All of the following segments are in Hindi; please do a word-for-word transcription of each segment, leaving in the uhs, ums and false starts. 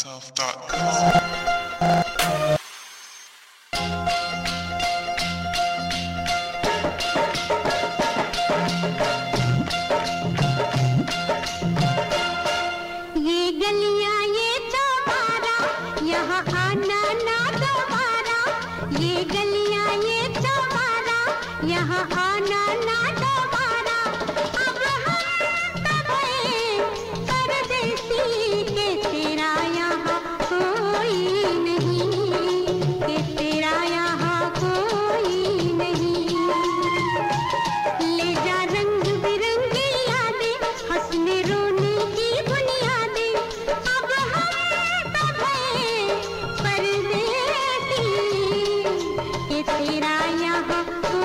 myself dot com. यहाँ आना ना दोबारा, अब हम सब हैं परदेसी के तेरा यहाँ कोई नहीं, के तेरा यहाँ कोई नहीं। ले जा रंग बिरंगी यादें, हंसने रोने की बुनियादें, अब हम सब हैं परदेसी के तेरा यहाँ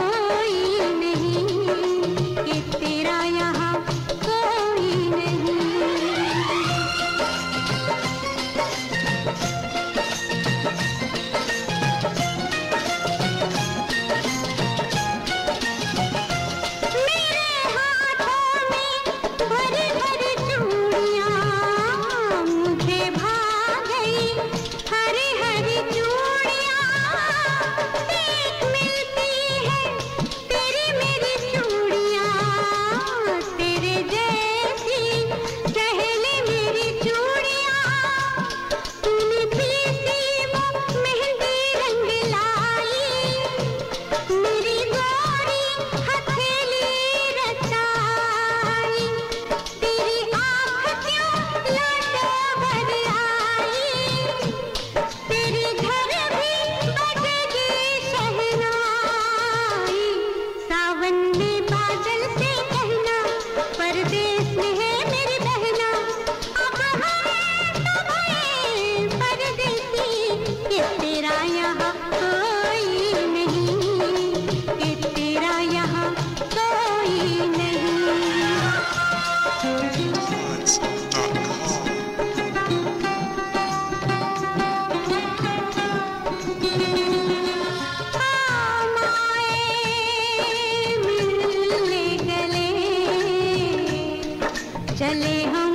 चले हम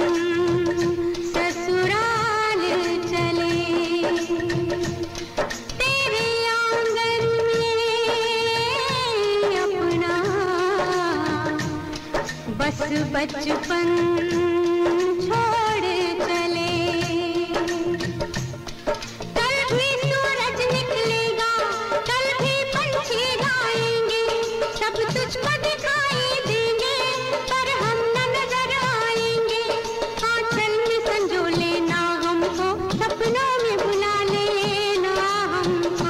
ससुराल चले, तेरे आंगन में अपना बस बचपन छोड़ चले। कल भी सूरज निकलेगा, कल भी पंछी गाएंगे, सब तुझको दिखाई देंगे, पर हम न नजर आएंगे। आंचल में संजो लेना हमको, सपनों में बुला लेना हमको।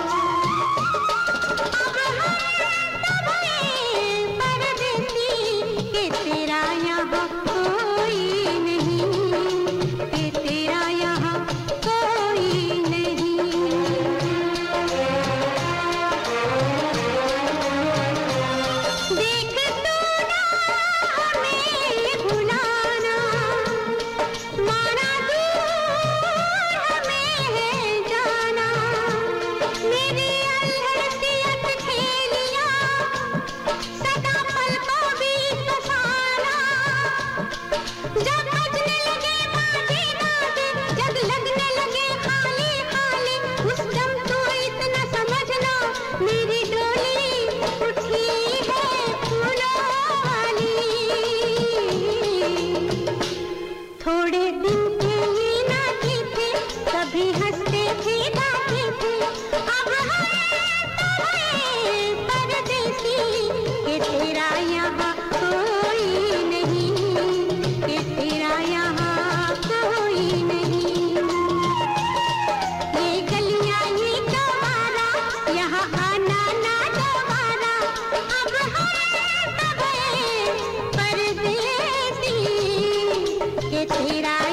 अब हम सब हैं परदेसी के तेरा यहाँ कोई नहीं, के तेरा यहाँ कोई नहीं। देख तू ना हमें भुलाना, माना दूर हमें है जाना, मेरी अल्हड़ सी अटखेलियाँ सदा पलकों बीच बसाना। जब बजने लगे बाजे गाजे, जग लगने लगे खाली खाली, उस दम तो इतना समझना मेरी डोली उठी है फूलों वाली। थोड़े दिन के ही नाते थे, कभी हंसते थे गाते थे, अब हम सब हैं परदेसी के तेरा यहाँ कोई नहीं, के तेरा यहाँ कोई नहीं। ये गलियाँ ये चौबारा, यहाँ आना ना दोबारा, अब हम सब हैं परदेसी के तेरा